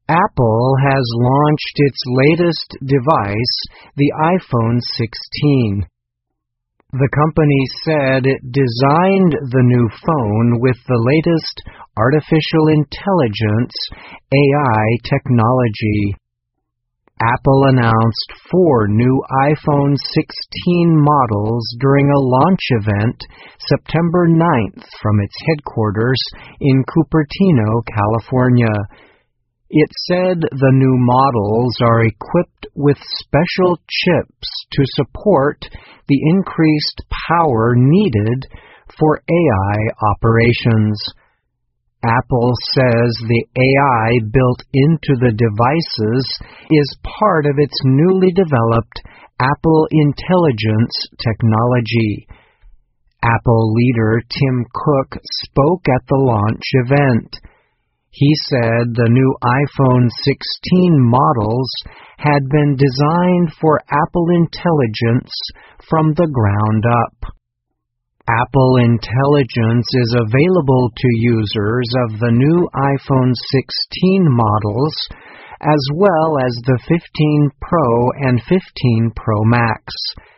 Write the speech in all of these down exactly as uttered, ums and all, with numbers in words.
Apple has launched its latest device, the iPhone sixteen. The company said it designed the new phone with the latest artificial intelligence A I technology. Apple announced four new iPhone sixteen models during a launch event September ninth from its headquarters in Cupertino, California. It said the new models are equipped with special chips to support the increased power needed for A I operations. Apple says the A I built into the devices is part of its newly developed Apple Intelligence technology. Apple leader Tim Cook spoke at the launch event. He said the new iPhone sixteen models had been designed for Apple Intelligence from the ground up. Apple Intelligence is available to users of the new iPhone sixteen models, as well as the fifteen Pro and fifteen Pro Max.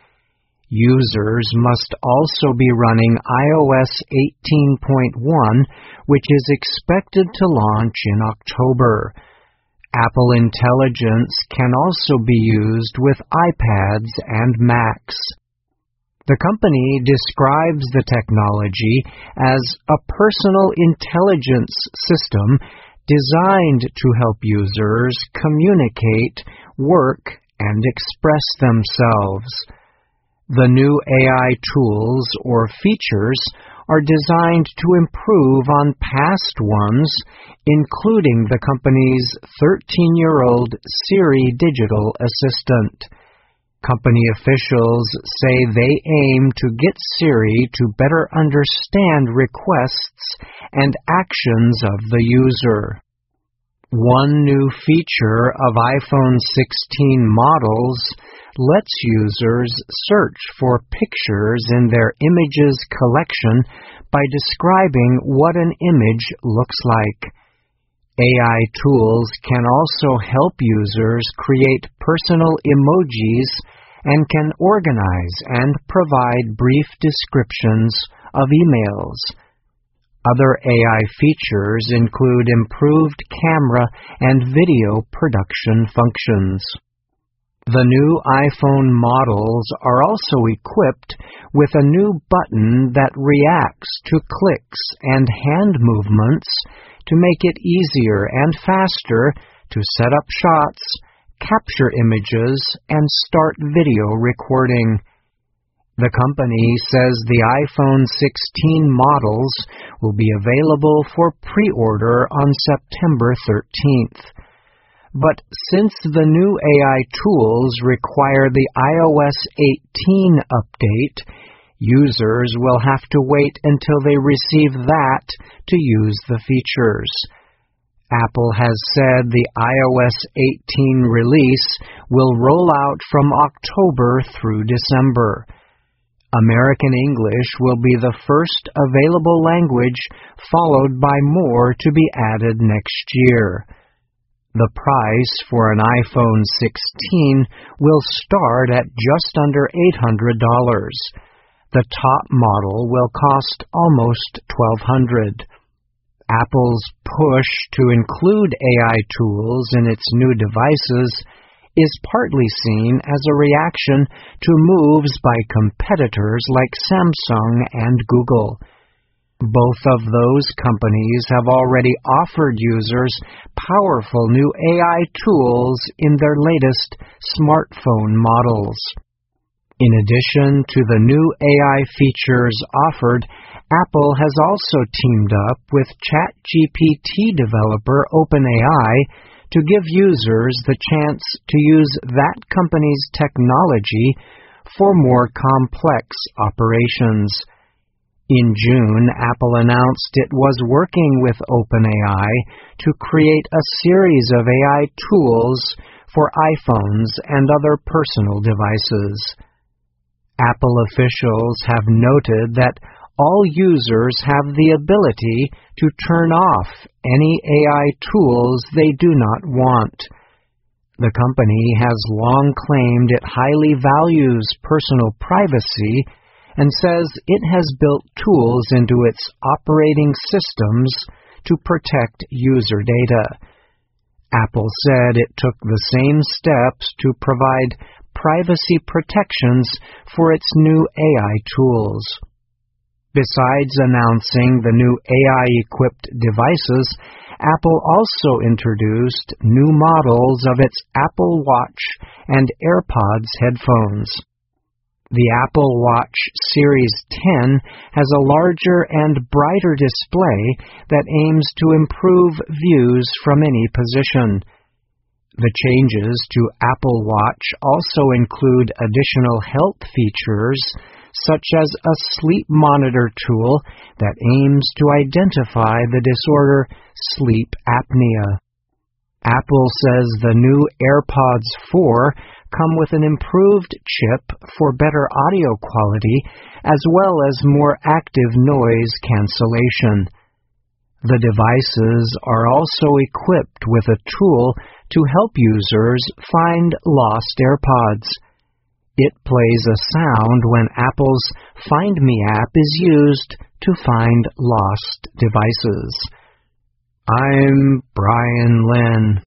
Users must also be running iOS eighteen point one, which is expected to launch in October. Apple Intelligence can also be used with iPads and Macs. The company describes the technology as a personal intelligence system designed to help users communicate, work, and express themselves. The new A I tools or features are designed to improve on past ones, including the company's thirteen-year-old Siri digital assistant. Company officials say they aim to get Siri to better understand requests and actions of the user. One new feature of iPhone sixteen models lets users search for pictures in their images collection by describing what an image looks like. A I tools can also help users create personal emojis and can organize and provide brief descriptions of emails. Other A I features include improved camera and video production functions. The new iPhone models are also equipped with a new button that reacts to clicks and hand movements to make it easier and faster to set up shots, capture images, and start video recording. The company says the iPhone sixteen models will be available for pre-order on September thirteenth. But since the new A I tools require the iOS eighteen update, users will have to wait until they receive that to use the features. Apple has said the iOS eighteen release will roll out from October through December. American English will be the first available language, followed by more to be added next year. The price for an iPhone sixteen will start at just under eight hundred dollars. The top model will cost almost twelve hundred dollars. Apple's push to include A I tools in its new devices is partly seen as a reaction to moves by competitors like Samsung and Google. Both of those companies have already offered users powerful new A I tools in their latest smartphone models. In addition to the new A I features offered, Apple has also teamed up with ChatGPT developer OpenAI to give users the chance to use that company's technology for more complex operations. In June, Apple announced it was working with OpenAI to create a series of A I tools for iPhones and other personal devices. Apple officials have noted that all users have the ability to turn off any A I tools they do not want. The company has long claimed it highly values personal privacy and says it has built tools into its operating systems to protect user data. Apple said it took the same steps to provide privacy protections for its new A I tools. Besides announcing the new A I-equipped devices, Apple also introduced new models of its Apple Watch and AirPods headphones. The Apple Watch Series ten has a larger and brighter display that aims to improve views from any position. The changes to Apple Watch also include additional health features, such as a sleep monitor tool that aims to identify the disorder sleep apnea. Apple says the new AirPods four come with an improved chip for better audio quality as well as more active noise cancellation. The devices are also equipped with a tool to help users find lost AirPods. It plays a sound when Apple's Find Me app is used to find lost devices. I'm Brian Lynn.